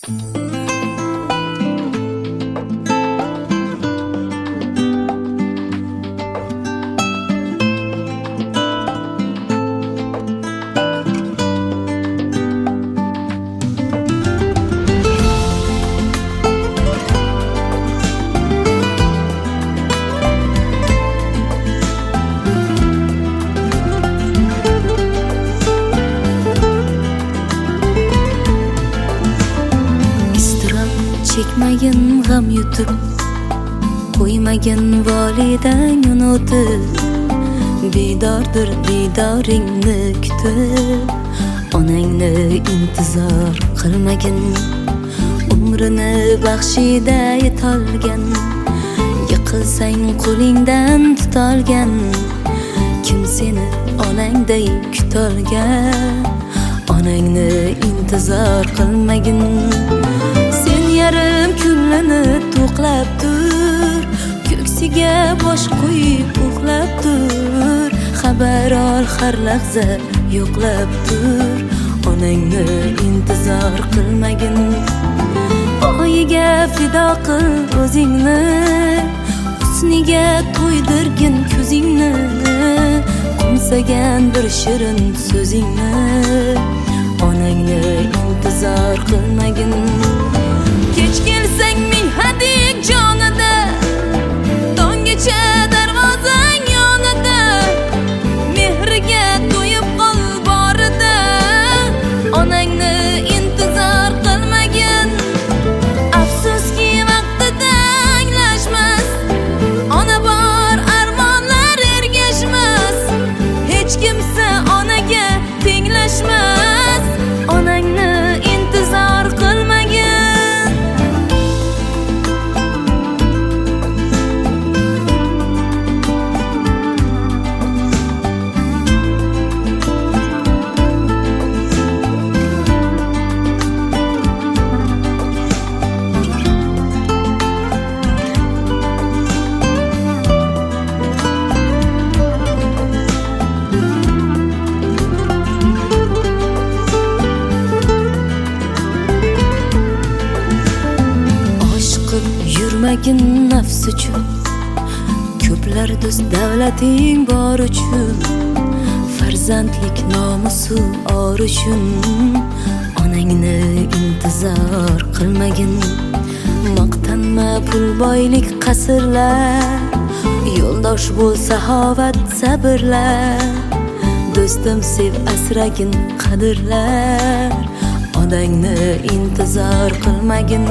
Çekmagin g'am yutib, qo'ymagin volidang unutib, bedordir didoringni kutib, onangni intizor qilmagin, umrini baxshida yetolgan, yiqilsang qo'lingdan tutolgan, kim seni onangday kutolgan, onangni intizor qilmagin. Yarim kunini to'qlab tur, ko'ksiga bosh qo'yib uxlab tur, xabar ol har lahza yo'qlab tur, onangni intizor qilmagin. Oyiga fido qil o'zingni, husniga to'ydirgin ko'zingni, qo'msagan bir shirin so'zingni, onangni intizor qilmagin. Kech kelsang ming hadik jonida, tonggacha darvozang yonida, mehriga to'yib qol borida, onangni intizor qilmagin. Afsuski vaqtida anglashmas, ona bor armonlar ergashmas, hech kimsa onaga tenglashmas, onangni intizor qilmagin. Yurmagin nafs uchun, ko'plar do'st davlating bor uchun, farzandlik nomusi or uchun, onangni intizor qilmagin. Maqtanma pul boylik qasrlar, yo'ldosh bo'l saxovat sabrlar, do'stim sev asragin qadrlar, onangni intizor qilmagin.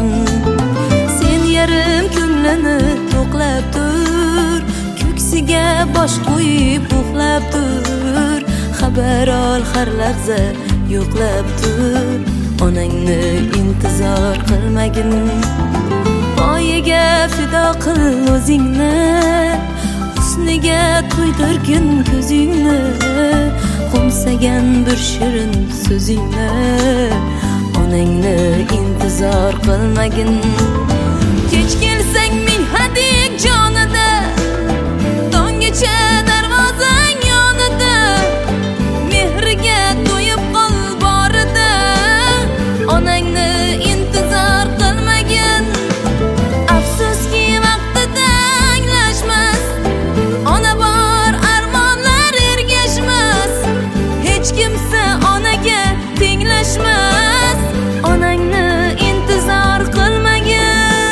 Yarim kunini to'qlab tur, ko'ksiga bosh qo'yib uxlab tur, xabar ol har lahza yo'qlab tur, onangni intizor qilmagin. Oyiga fido qil o'zingni, husniga to'ydirgin ko'zingni, qo'msagan bir shirin so'zingni, onangni intizor qilmagin. Kech kelsang ming hadik jonida, tonggacha darvozang yonida, mehriga to'yib qol borida, onangni intizor qilmagin. Afsuski vaqtida anglashmas, ona bor armonlar ergashmas, hech kimsa onaga tenglashmas, onangni intizor qilmagin.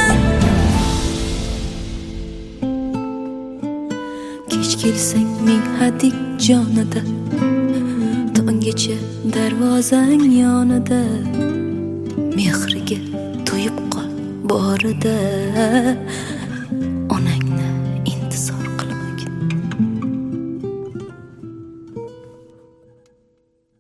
Kech kelsang ming hadik jonida, tonggacha darvozang yonida, mehriga to'yib qol borida,